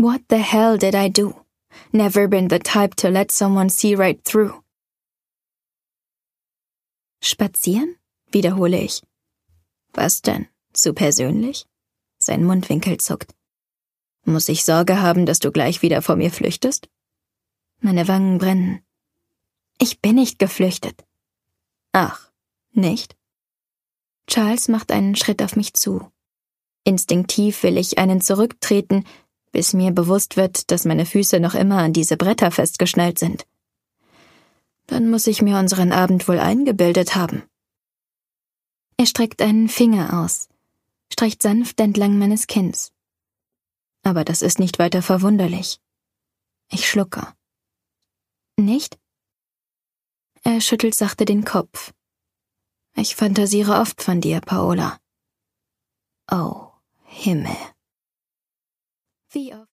What the hell did I do? Never been the type to let someone see right through. Spazieren? Wiederhole ich. Was denn? Zu persönlich? Sein Mundwinkel zuckt. Muss ich Sorge haben, dass du gleich wieder vor mir flüchtest? Meine Wangen brennen. Ich bin nicht geflüchtet. Ach, nicht? Charles macht einen Schritt auf mich zu. Instinktiv will ich einen zurücktreten, bis mir bewusst wird, dass meine Füße noch immer an diese Bretter festgeschnallt sind. Dann muss ich mir unseren Abend wohl eingebildet haben. Er streckt einen Finger aus, streicht sanft entlang meines Kinns. Aber das ist nicht weiter verwunderlich. Ich schlucke. Nicht? Er schüttelt sachte den Kopf. Ich fantasiere oft von dir, Paola. Oh, Himmel. Wie oft?